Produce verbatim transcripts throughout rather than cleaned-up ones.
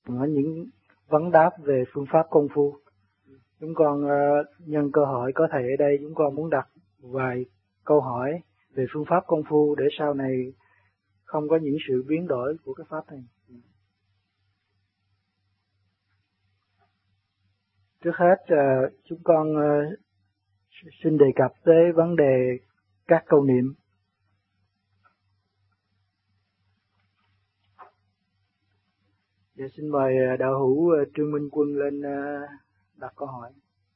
Có những vấn đáp về phương pháp công phu. Chúng con uh, nhân cơ hội có thầy ở đây, chúng con muốn đặt vài câu hỏi về phương pháp công phu để sau này không có những sự biến đổi của cái pháp này. Trước hết uh, chúng con uh, xin đề cập tới vấn đề các câu niệm. Dạ, xin mời đạo hữu Trương Minh Quân lên đặt câu hỏi.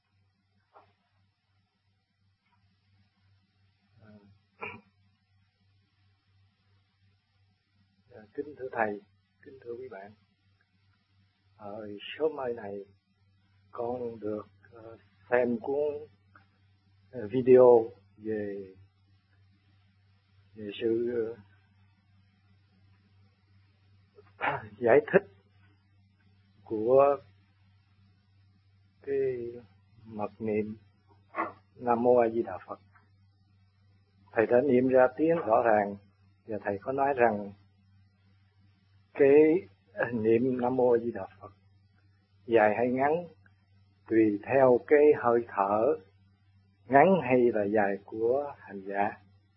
Kính thưa thầy, kính thưa quý bạn, ở số mai này con được xem cuốn video về về sự giải thích của cái mật niệm Nam Mô A Di Đà Phật. Thầy đã niệm ra tiếng rõ ràng và thầy có nói rằng cái niệm Nam Mô A Di Đà Phật dài hay ngắn tùy theo cái hơi thở ngắn hay là dài của hành giả.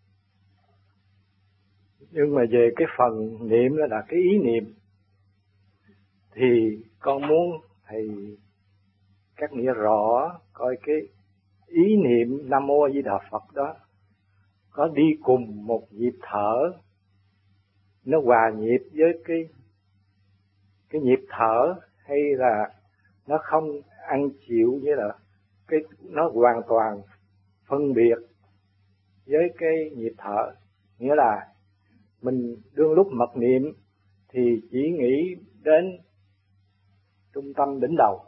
Nhưng mà về cái phần niệm đó là cái ý niệm thì con muốn thầy cắt nghĩa rõ coi cái ý niệm Nam Mô A Di Đà Phật đó có đi cùng một nhịp thở, nó hòa nhịp với cái cái nhịp thở hay là nó không ăn chịu, như là cái nó hoàn toàn phân biệt với cái nhịp thở. Nghĩa là mình đương lúc mật niệm thì chỉ nghĩ đến trung tâm đỉnh đầu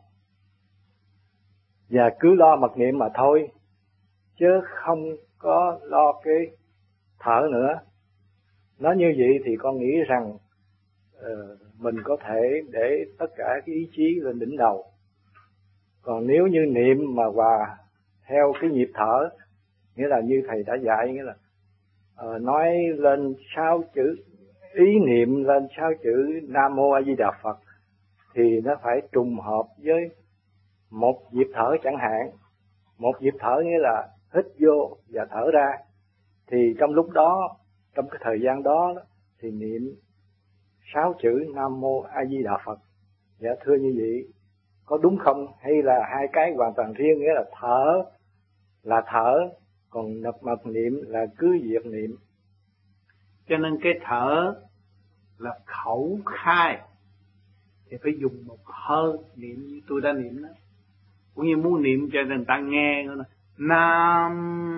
và cứ lo mật niệm mà thôi, chứ không có lo cái thở nữa. Nói như vậy thì con nghĩ rằng uh, mình có thể để tất cả cái ý chí lên đỉnh đầu. Còn nếu như niệm mà hòa theo cái nhịp thở, nghĩa là như thầy đã dạy, nghĩa là uh, nói lên sáu chữ, ý niệm lên sáu chữ Nam Mô A Di Đà Phật thì nó phải trùng hợp với một nhịp thở chẳng hạn. Một nhịp thở nghĩa là hít vô và thở ra. Thì trong lúc đó, trong cái thời gian đó thì niệm sáu chữ Nam Mô A Di Đà Phật. Dạ thưa như vậy có đúng không? Hay là hai cái hoàn toàn riêng, nghĩa là thở là thở, còn nhập mật niệm là cứ việc niệm. Cho nên cái thở là khẩu khai thì phải dùng một hơi niệm như tôi đã niệm đó. Cũng như muốn niệm cho người ta nghe nữa, Nam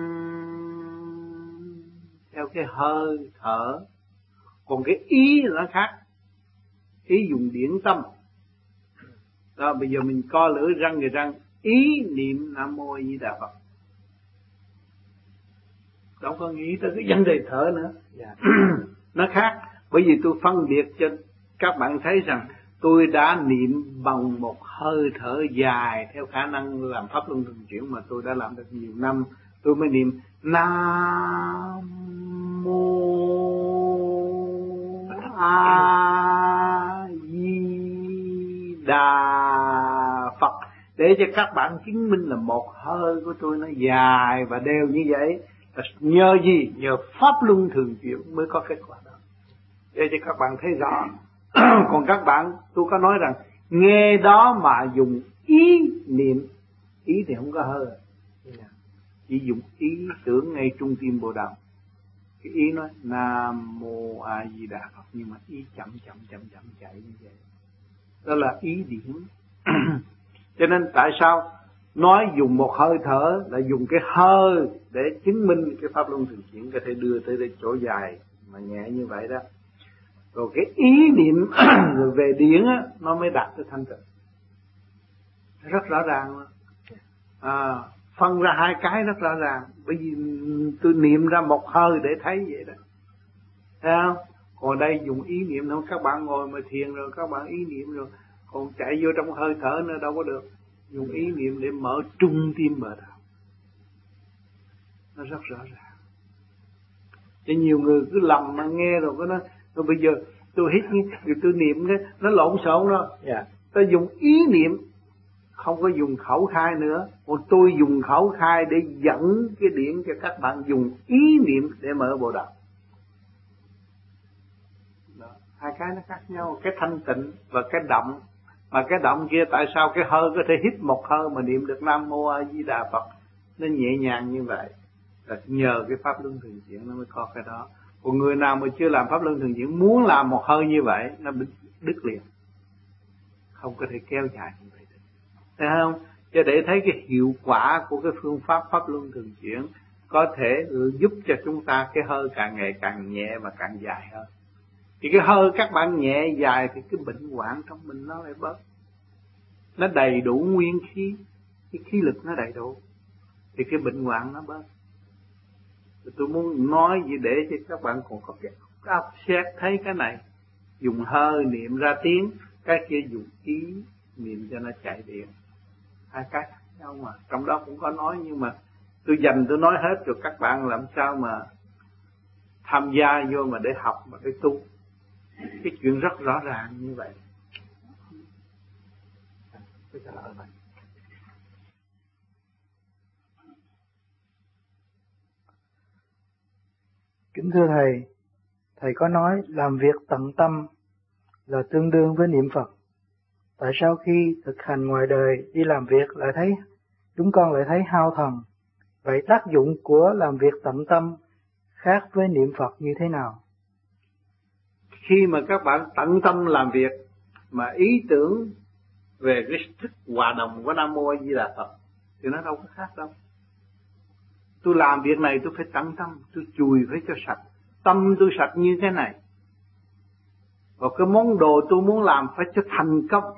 theo cái hơi thở. Còn cái ý là khác, ý dùng điển tâm. Đó, bây giờ mình co lưỡi răng người răng, ý niệm Nam Mô A Di Đà Phật. Đâu có nghĩ tới cái vấn đề thở nữa. Yeah. Nó khác. Bởi vì tôi phân biệt cho các bạn thấy rằng tôi đã niệm bằng một hơi thở dài theo khả năng làm pháp luân thường chuyển mà tôi đã làm được nhiều năm. Tôi mới niệm Nam Mô A Di Đà Phật, để cho các bạn chứng minh là một hơi của tôi nó dài và đều như vậy. Nhờ gì? Nhờ pháp luân thường chuyển mới có kết quả đó, để cho các bạn thấy rõ. Còn các bạn, tôi có nói rằng nghe đó mà dùng ý niệm, ý thì không có hơi, chỉ dùng ý tưởng ngay trung tim Bồ Đào. Cái ý nói Nam Mô A Di Đà Phật, nhưng mà ý chậm chậm chậm chậm chạy như vậy. Đó là ý điển. Cho nên tại sao nói dùng một hơi thở là dùng cái hơi để chứng minh cái pháp luân thường chuyển, có thể đưa tới cái chỗ dài mà nhẹ như vậy đó. Rồi cái ý niệm rồi về điển á, nó mới đạt tới thanh tịnh. Rất rõ ràng. À, phân ra hai cái rất rõ ràng. Bởi vì tôi niệm ra một hơi để thấy vậy đó. Thấy không? Còn đây dùng ý niệm thôi. Các bạn ngồi mà thiền rồi các bạn ý niệm rồi, còn chạy vô trong hơi thở nữa đâu có được. Dùng ý niệm để mở trung tim bờ đạo. Nó rất rõ ràng. Cho nhiều người cứ lầm mà nghe rồi có nói, rồi bây giờ tôi hít như tôi niệm cái nó lộn xộn đó. Yeah. Tôi dùng ý niệm, không có dùng khẩu khai nữa. Còn tôi dùng khẩu khai để dẫn cái điển cho các bạn dùng ý niệm để mở bộ đầu. Đó. Hai cái nó khác nhau, cái thanh tịnh và cái động. Mà cái động kia tại sao cái hơi có thể hít một hơi mà niệm được Nam Mô A Di Đà Phật nó nhẹ nhàng như vậy? Là nhờ cái pháp luân thường chuyển nó mới có cái đó. Còn người nào mà chưa làm pháp luân thường chuyển muốn làm một hơi như vậy nó đứt liền, không có thể kéo dài như vậy được. Thấy không? Cho để thấy cái hiệu quả của cái phương pháp pháp luân thường chuyển có thể giúp cho chúng ta cái hơi càng ngày càng nhẹ và càng dài hơn. Thì cái hơi các bạn nhẹ dài thì cái bệnh hoạn trong mình nó lại bớt, nó đầy đủ nguyên khí, cái khí lực nó đầy đủ thì cái bệnh hoạn nó bớt. Thì tôi muốn nói gì để cho các bạn còn có cái óc xét thấy cái này, dùng hơi niệm ra tiếng, cái kia dùng ý niệm cho nó chạy điện. Hai cái khác nhau mà, trong đó cũng có nói, nhưng mà tôi dành tôi nói hết rồi các bạn làm sao mà tham gia vô mà để học mà để tu. Cái chuyện rất rõ ràng như vậy. Kính thưa Thầy, Thầy có nói làm việc tận tâm là tương đương với niệm Phật. Tại sao khi thực hành ngoài đời đi làm việc lại thấy chúng con lại thấy hao thần? Vậy tác dụng của làm việc tận tâm khác với niệm Phật như thế nào? Khi mà các bạn tận tâm làm việc mà ý tưởng về cái thức hòa đồng của Nam Mô A Di Đà Phật thì nó đâu có khác đâu. Tôi làm việc này tôi phải tận tâm, tôi chùi phải cho sạch, tâm tôi sạch như thế này. Và cái món đồ tôi muốn làm phải cho thành công.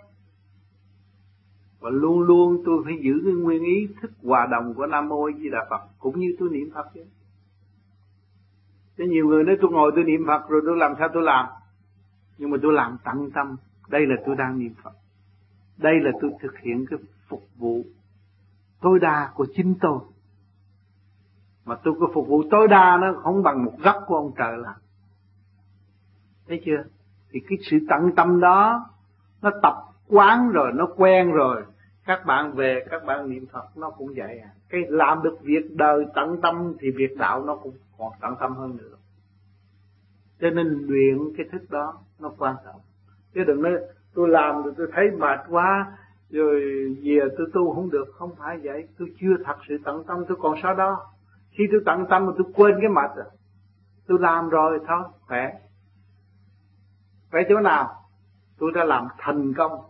Và luôn luôn tôi phải giữ cái nguyên ý thức hòa đồng của Nam Mô A Di Đà Phật, cũng như tôi niệm Phật vậy. Thế nhiều người nói tôi ngồi tôi niệm Phật rồi tôi làm sao tôi làm? Nhưng mà tôi làm tận tâm, đây là tôi đang niệm Phật. Đây là tôi thực hiện cái phục vụ tối đa của chính tôi. Mà tôi có phục vụ tối đa nó không bằng một góc của ông trời làm. Thấy chưa? Thì cái sự tận tâm đó nó tập quán rồi, nó quen rồi. Các bạn về các bạn niệm Phật nó cũng vậy à. Cái làm được việc đời tận tâm thì việc đạo nó cũng còn tận tâm hơn nữa. Cho nên luyện cái thức đó nó quan trọng. Chứ đừng nói tôi làm rồi tôi thấy mệt quá rồi về tôi tu không được. Không phải vậy. Tôi chưa thật sự tận tâm, tôi còn sao đó. Khi tôi tận tâm mà tôi quên cái mệt rồi. Tôi làm rồi thôi, khỏe. Khỏe chỗ nào? Tôi đã làm thành công.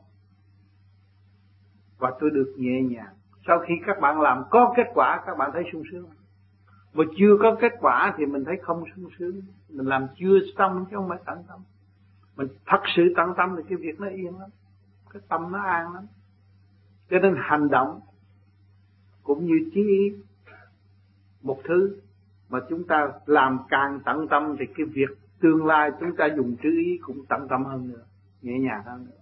Và tôi được nhẹ nhàng. Sau khi các bạn làm có kết quả, các bạn thấy sung sướng. Mà chưa có kết quả thì mình thấy không sung sướng. Mình làm chưa xong chứ không phải tận tâm. Mình thật sự tận tâm thì cái việc nó yên lắm. Cái tâm nó an lắm. Cho nên hành động cũng như chí ý. Một thứ mà chúng ta làm càng tận tâm thì cái việc tương lai chúng ta dùng trí ý cũng tận tâm hơn nữa, nhẹ nhàng hơn nữa.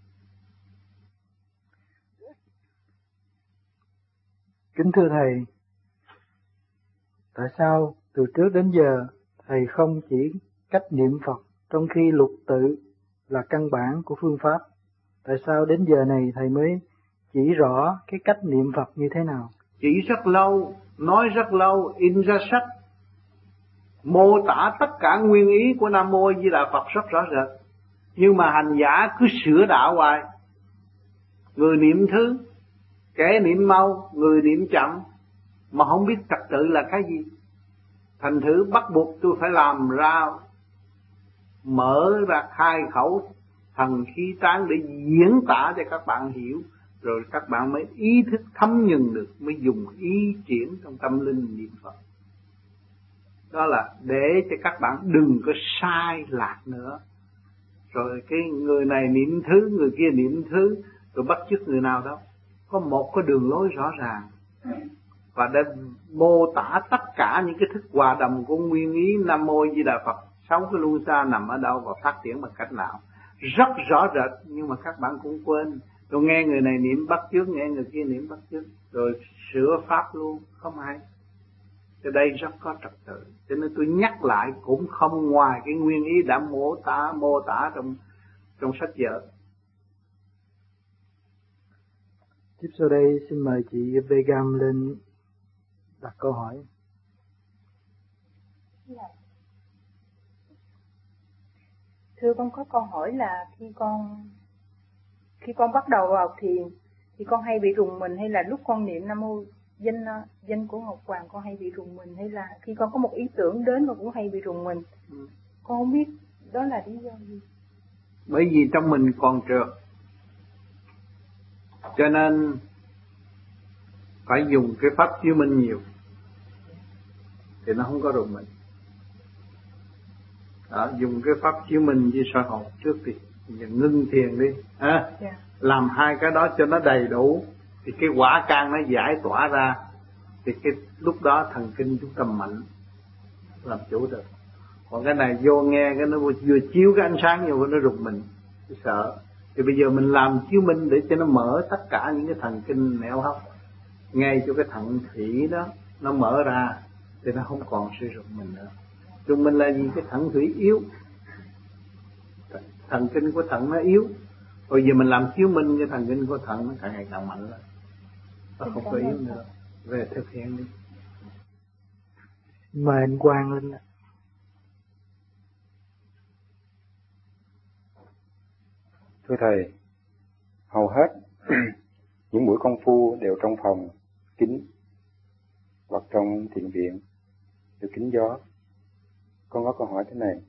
Kính thưa Thầy, tại sao từ trước đến giờ Thầy không chỉ cách niệm Phật trong khi lục tự là căn bản của phương pháp? Tại sao đến giờ này Thầy mới chỉ rõ cái cách niệm Phật như thế nào? Chỉ rất lâu, nói rất lâu, in ra sách, mô tả tất cả nguyên ý của Nam Mô A Di Đà Phật rất rõ rệt. Nhưng mà hành giả cứ sửa đạo hoài. Người niệm thứ, kẻ niệm mau, người niệm chậm, mà không biết trật tự là cái gì. Thành thử bắt buộc tôi phải làm ra, mở ra khai khẩu thần khí tán để diễn tả cho các bạn hiểu. Rồi các bạn mới ý thức thấm nhuần được, mới dùng ý triển trong tâm linh niệm Phật. Đó là để cho các bạn đừng có sai lạc nữa. Rồi cái người này niệm thứ, người kia niệm thứ, rồi bắt chước người nào đâu. Có một cái đường lối rõ ràng. Và để mô tả tất cả những cái thức hòa đồng của nguyên ý Nam Mô A Di Đà Phật. Sáu cái luân xa nằm ở đâu và phát triển bằng cách nào. Rất rõ rệt, nhưng mà các bạn cũng quên. Rồi nghe người này niệm bắt chước, nghe người kia niệm bắt chước, rồi sửa pháp luôn, không hay. Cái đây rất có trật tự. Cho nên tôi nhắc lại cũng không ngoài cái nguyên ý đã mô tả mô tả trong trong sách vở. Tiếp sau đây xin mời chị Begam lên đặt câu hỏi. Thưa con có câu hỏi là khi con khi con bắt đầu vào thiền thì con hay bị rùng mình, hay là lúc con niệm Nam Mô danh danh của Ngọc Hoàng con hay bị rùng mình, hay là khi con có một ý tưởng đến con cũng hay bị rùng mình. Ừ. Con không biết đó là lý do gì. Bởi vì trong mình còn trượt, cho nên phải dùng cái pháp chiếu minh nhiều thì nó không có rùng mình. Đó, dùng cái pháp chiếu minh với soi hồn trước đi, ngưng thiền đi, à, yeah. Làm hai cái đó cho nó đầy đủ thì cái quả can nó giải tỏa ra, thì cái lúc đó thần kinh chúng ta mạnh làm chủ được. Còn cái này vô nghe cái nó vừa chiếu cái ánh sáng vô nó rụt mình, cái sợ. Thì bây giờ mình làm chiếu minh để cho nó mở tất cả những cái thần kinh nẻo hấp ngay cho cái thận thủy đó nó mở ra thì nó không còn sử dụng mình nữa. Chúng mình là gì? Cái thận thủy yếu, thần kinh của thận nó yếu. Rồi giờ mình làm chiếu minh cho thần kinh của thận nó càng ngày càng mạnh lên, nó không có yếu nữa. Về thực hiện đi. Mời anh Quang lên. Thưa thầy, hầu hết những buổi công phu đều trong phòng kín hoặc trong thiền viện được kín gió. Con có câu hỏi thế này.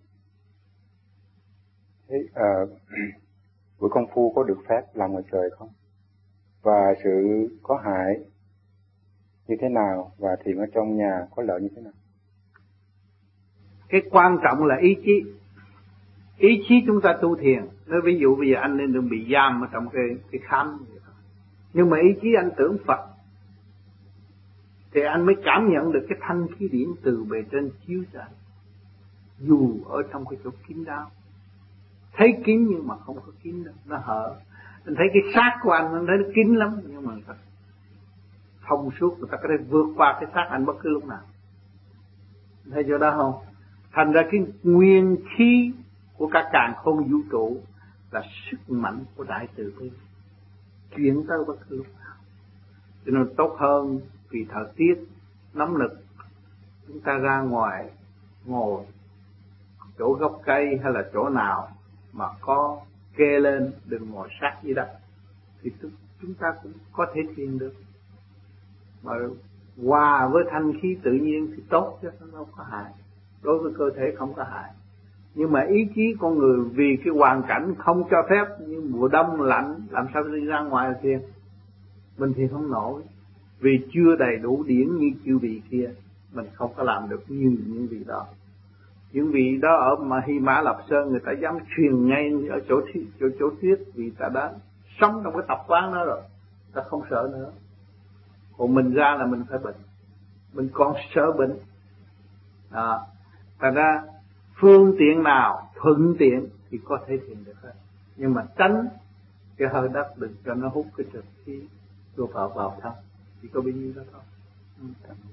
Thế, à, buổi công phu có được phép làm ngoài trời không? Và sự có hại như thế nào? Và thiền ở trong nhà có lợi như thế nào? Cái quan trọng là ý chí. Ý chí chúng ta tu thiền. Nói ví dụ bây giờ anh nên đừng bị giam ở trong cái, cái khám. Nhưng mà ý chí anh tưởng Phật thì anh mới cảm nhận được cái thanh khí điển từ bề trên chiếu ra. Dù ở trong cái chỗ kín đáo, thấy kín nhưng mà không có kín đâu, nó hở. Anh thấy cái xác của anh, anh thấy nó kín lắm, nhưng mà thật thông suốt, người ta có thể vượt qua cái xác anh bất cứ lúc nào. Thấy chỗ đó không? Thành ra cái nguyên khí của cả càn khôn vũ trụ là sức mạnh của đại từ bi, chuyển tới bất cứ lúc nào. Cho nên tốt hơn vì thời tiết nóng nực, chúng ta ra ngoài ngồi chỗ gốc cây hay là chỗ nào mà có kê lên, đừng ngồi sát dưới đất, thì chúng ta cũng có thể thiền được. Mà hòa với thanh khí tự nhiên thì tốt chứ nó không có hại. Đối với cơ thể không có hại. Nhưng mà ý chí con người vì cái hoàn cảnh không cho phép, như mùa đông lạnh, làm sao đi ra ngoài thiền? Mình thì không nổi, vì chưa đầy đủ điển như chư vị kia, mình không có làm được như những vị đó. Những vị đó ở mà Hy Mã Lạp Sơn người ta dám truyền ngay ở chỗ chỗ chỗ tuyết, vì ta đã sống trong cái tập quán đó rồi, ta không sợ nữa. Còn mình ra là mình phải bệnh, mình còn sợ bệnh. À, thành ra phương tiện nào thuận tiện thì có thể thiền được hết, nhưng mà tránh cái hơi đất đừng cho nó hút cái trực khí vô vào vào thân, chỉ có bấy nhiêu đó thôi. Ừ.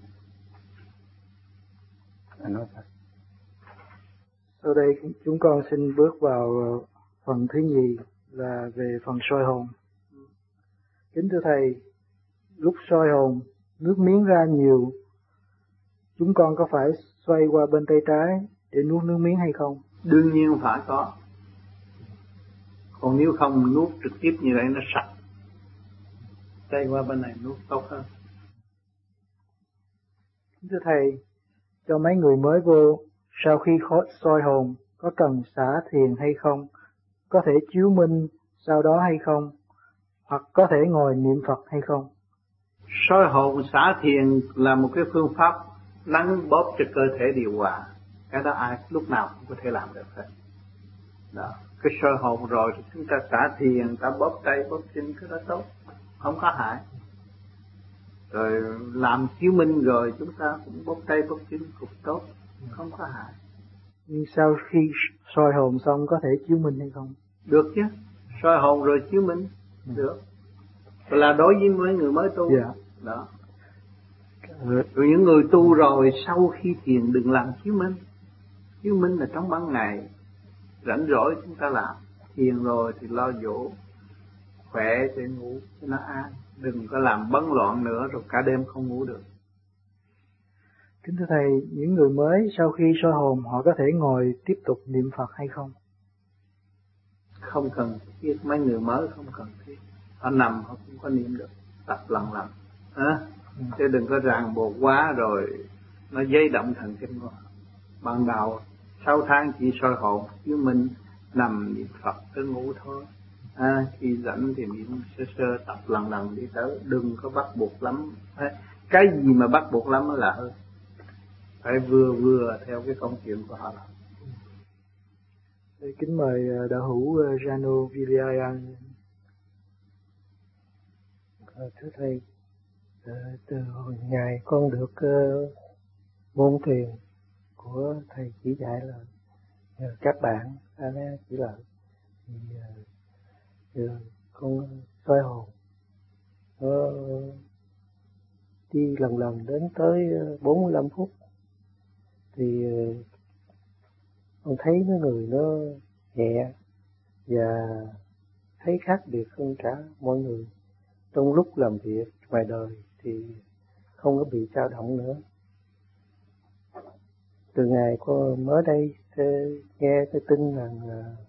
Anh nói sao? Sau đây chúng con xin bước vào phần thứ nhì là về phần soi hồn. Kính thưa thầy, lúc soi hồn nước miếng ra nhiều, chúng con có phải xoay qua bên tay trái để nuốt nước miếng hay không? Đương nhiên phải có. Còn nếu không nuốt trực tiếp như vậy nó sạch. Xoay qua bên này nuốt tốt hơn. Kính thưa thầy, cho mấy người mới vô, sau khi soi hồn có cần xả thiền hay không? Có thể chiếu minh sau đó hay không? Hoặc có thể ngồi niệm Phật hay không? Soi hồn xả thiền là một cái phương pháp nắn bóp cho cơ thể điều hòa. Cái đó ai lúc nào cũng có thể làm được hết. Đó. Cái soi hồn rồi thì chúng ta xả thiền, ta bóp tay bóp chân, cái đó tốt, không có hại. Rồi làm chiếu minh rồi chúng ta cũng bóp tay bóp chân cũng tốt, không có hại. Nhưng sau khi soi hồn xong có thể chiếu minh hay không? Được chứ, soi hồn rồi chiếu minh, ừ. Được. Là đối với mấy người mới tu. Dạ. Đó. Rồi những người tu rồi sau khi thiền đừng làm chiếu minh. Chiếu minh là trong ban ngày rảnh rỗi chúng ta làm, thiền rồi thì lo dỗ khỏe để ngủ cho nó an, đừng có làm bấn loạn nữa rồi cả đêm không ngủ được. Kính thưa Thầy, những người mới sau khi soi hồn họ có thể ngồi tiếp tục niệm Phật hay không? Không cần thiết, mấy người mới không cần thiết. Họ nằm họ cũng có niệm được, tập lần lần. À, ừ. Chứ đừng có ràng buộc quá rồi nó dây động thần kinh của họ. Ban đầu sáu tháng chỉ soi hồn, chứ mình nằm niệm Phật tới ngủ thôi. À, khi rảnh thì niệm sơ sơ tập lần lần đi tới, đừng có bắt buộc lắm. Cái gì mà bắt buộc lắm là hơn. Phải vừa vừa theo cái công chuyện của họ. Kính mời đạo hữu Jano Villayan. À, thưa Thầy, à, từ hồi ngày con được uh, môn thiền của Thầy chỉ dạy là nhờ các bạn anh chỉ là thì uh, giờ con soi hồn nó đi lần lần đến tới bốn mươi lăm phút thì uh, con thấy nó người nó nhẹ và thấy khác biệt hơn cả mọi người. Trong lúc làm việc ngoài đời thì không có bị dao động nữa. Từ ngày con mới đây nghe cái tin rằng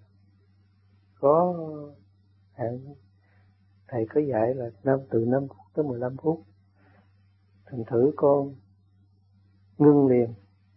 có hạn Thầy có dạy là năm từ năm phút tới mười lăm phút. Thành thử con ngưng liền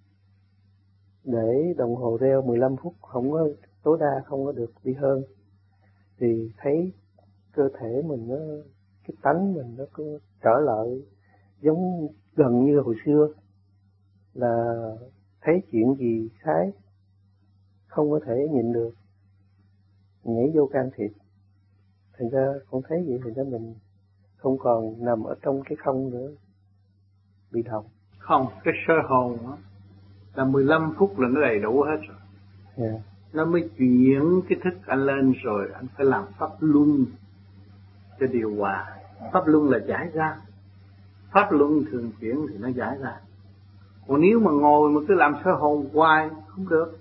để đồng hồ reo mười lăm phút, không có tối đa không có được đi hơn. Thì thấy cơ thể mình nó, cái tánh mình nó cứ trở lại giống gần như hồi xưa, là thấy chuyện gì thái không có thể nhịn được, nhảy vô can thiệp. Thành ra con thấy vậy, thành ra mình không còn nằm ở trong cái không nữa, bị động. Không, cái sơ hồn đó, là mười lăm phút là nó đầy đủ hết rồi. Yeah. Nó mới chuyển cái thức anh lên rồi anh phải làm pháp luân cho điều hòa. Pháp luân là giải ra, pháp luân thường chuyển thì nó giải ra. Còn nếu mà ngồi mà cứ làm sơ hồn hoài không được,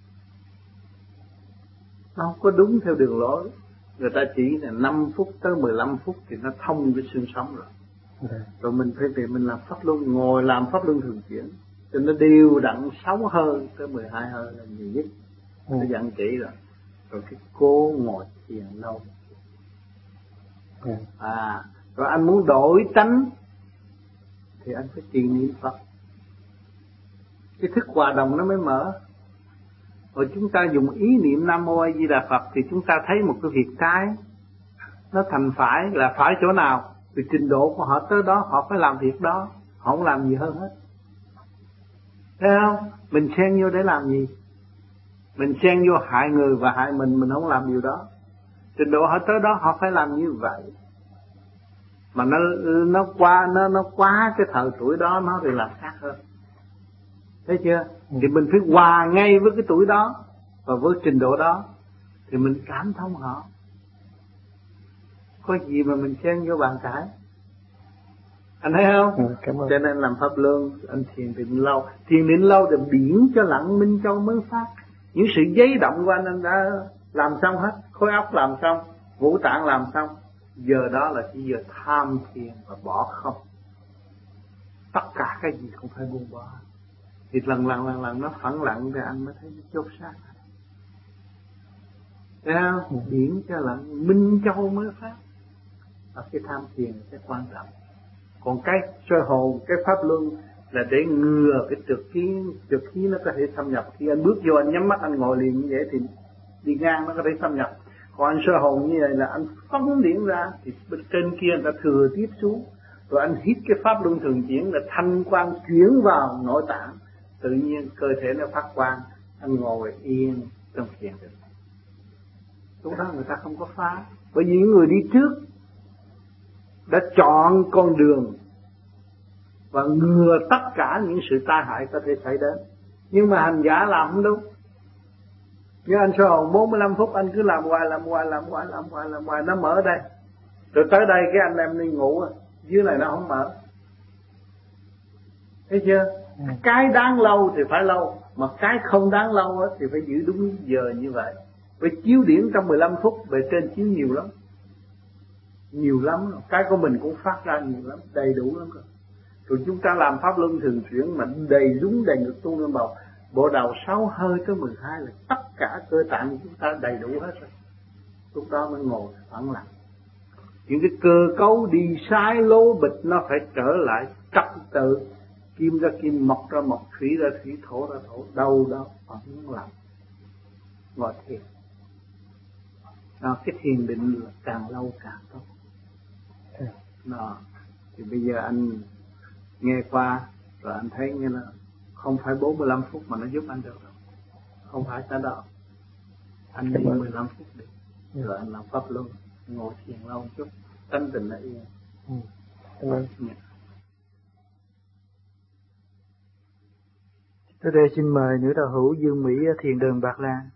nó không có đúng theo đường lối. Người ta chỉ là năm phút tới mười lăm phút thì nó thông với xương sống rồi. Yeah. Rồi mình phải về mình làm pháp luân, ngồi làm pháp luân thường chuyển cho nó đều đặn sáu hơi tới mười hai hơi là nhiều nhất. Nó yeah. dặn kỹ rồi. Rồi cái cố ngồi thiền lâu. Yeah. À, rồi anh muốn đổi tánh thì anh phải trì niệm Phật. Cái thức hòa đồng nó mới mở. Rồi chúng ta dùng ý niệm Nam Mô A Di Đà Phật thì chúng ta thấy một cái việc trái nó thành phải, là phải chỗ nào thì trình độ của họ tới đó họ phải làm việc đó, họ không làm gì hơn hết. Thấy không? Mình xen vô để làm gì? Mình xen vô hại người và hại mình, mình không làm điều đó. Trình độ họ tới đó họ phải làm như vậy. Mà nó nó qua nó nó quá cái thời tuổi đó nó thì làm khác hơn. Thấy chưa? Ừ. Thì mình phải hòa ngay với cái tuổi đó và với trình độ đó thì mình cảm thông họ. Có gì mà mình xen vô bàn cãi. Anh thấy không? Ừ, cảm ơn. Cho nên làm pháp luân, anh thiền định lâu. Thiền định lâu thì biển cho lặng minh châu mới phát. Những sự giấy động của anh anh đã làm xong hết. Khối óc làm xong, ngũ tạng làm xong. Giờ đó là chỉ giờ tham thiền và bỏ không. Tất cả cái gì không phải buông bỏ. Thì lần lần lần lần nó phẳng lặng thì anh mới thấy nó chốt xác. Thấy không? Ừ. Biển cho lặng minh châu mới phát. Và cái tham thiền sẽ quan trọng. Còn cái soi hồn, cái pháp luân là để ngừa cái trượt khí, trượt khí nó có thể xâm nhập. Khi anh bước vô anh nhắm mắt anh ngồi liền như vậy thì đi ngang nó có thể xâm nhập. Còn anh soi hồn như vậy là anh phóng điện ra thì bên trên kia người ta thừa tiếp xuống. Rồi anh hít cái pháp luân thường chuyển là thanh quang chuyển vào nội tạng. Tự nhiên cơ thể nó phát quang, anh ngồi yên trong thiền định. Lúc đó người ta không có phá. Bởi vì những người đi trước đã chọn con đường và ngừa tất cả những sự tai hại có thể xảy đến. Nhưng mà hành giả làm không đúng. Như anh soi hồn bốn mươi lăm phút anh cứ làm hoài làm hoài làm hoài làm hoài làm hoài nó mở đây. Rồi tới đây cái anh em đi ngủ dưới này nó không mở. Thấy chưa? Ừ. Cái đáng lâu thì phải lâu, mà cái không đáng lâu á thì phải giữ đúng giờ như vậy. Với chiếu điển trong mười lăm phút, bề trên chiếu nhiều lắm. Nhiều lắm, cái của mình cũng phát ra nhiều lắm, đầy đủ lắm rồi. Rồi chúng ta làm pháp luân thường chuyển mà đầy đúng đầy ngực tung lên bầu. Bộ đầu sáu hơi tới mười hai là tất cả cơ tạng của chúng ta đầy đủ hết rồi. Lúc đó mới ngồi phẳng lặng. Những cái cơ cấu đi sai lố bịch nó phải trở lại trật tự. Kim ra kim, mộc ra mộc, thủy ra thủy, thổ ra thổ. Đâu đó phẳng lặng. Ngồi thiền. Đó, cái thiền định là càng lâu càng tốt. Đó. Thì bây giờ anh nghe qua rồi anh thấy như là không phải bốn mươi lăm phút mà nó giúp anh được đâu. Không phải cái đó. Anh đi mười lăm phút đi. Rồi anh làm pháp luân, ngồi thiền lâu một chút, tâm tình là yên. Ừ. Cảm ơn. Tới đây xin mời nữ đạo hữu Dương Mỹ thiền đường Bạc Lan.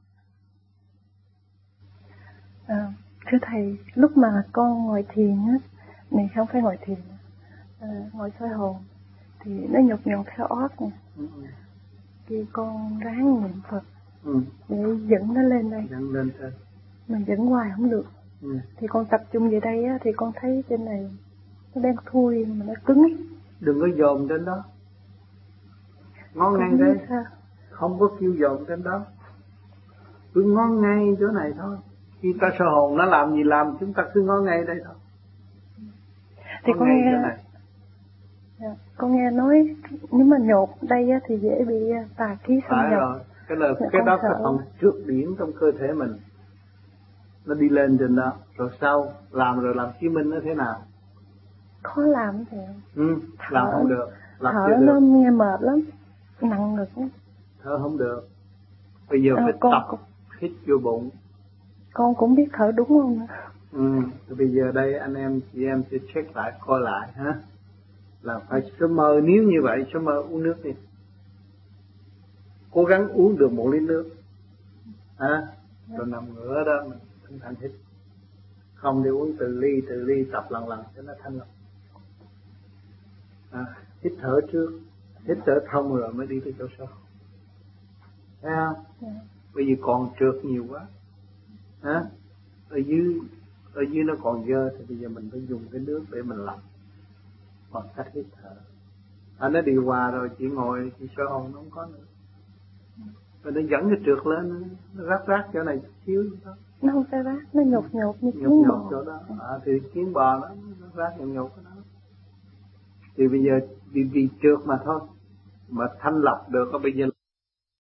À, thưa thầy, lúc mà con ngồi thiền á, này không phải ngồi thiền, à, ngồi soi hồn, thì nó nhột nhột theo óc nè. Ừ. Thì con ráng niệm Phật Ừ. để dẫn nó lên đây. Dẫn lên trên. Mà dẫn hoài không được. Ừ. Thì con tập trung về đây á, thì con thấy trên này nó đang thui mà nó cứng. Đừng có dồn trên đó. Ngón ngay đây. Sao? Không có kêu dồn trên đó. Cứ ngón ngay chỗ này thôi. Khi ta soi hồn nó làm gì làm, chúng ta cứ ngón ngay đây thôi. Thì ngón con nghe dạ, con nghe nói nếu mà nhột đây á, thì dễ bị tà khí xâm phải nhập. rồi. Cái là dạ, cái đó sợ. cái phần trước điển trong cơ thể mình nó đi lên trên đó. Rồi sau làm rồi làm chứng minh nó thế nào? Khó làm thì Ừ, làm thở, không được. Làm thở chưa được. nó nghe mệt lắm, nặng ngực lắm. Thở không được. Bây giờ à, phải con, tập con, hít vô bụng. con cũng biết thở đúng không? Ừ, bây giờ đây anh em chị em sẽ check lại coi lại ha. Là phải sớm mơ, nếu như vậy sớm mơ uống nước đi. Cố gắng uống được một lít nước. Ha, rồi nằm ngửa đó mình thanh thanh hít. Không thì uống từ ly từ ly tập lần lần cho nó thanh lọc. À, hít thở trước, hít thở thông rồi mới đi tới chỗ sâu. Thấy không? Yeah. Bây giờ còn trượt nhiều quá. Hả? Ở dưới ở dưới nó còn dơ thì bây giờ mình phải dùng cái nước để mình lọc bằng cách hít thở. À, nó điều hòa rồi chỉ ngồi chỉ soi hồn nó không có nữa. Rồi nó dẫn cái trượt lên, nó rác rác chỗ này chút xíu đó. Nó không phải rác, nó nhột nhột như nhột kiến nhột bò. chỗ đó. À, thì kiến bò đó, nó rác nhột nhột cái đó. Thì bây giờ bị, bị trượt mà thôi. Mà thanh lọc được, bây giờ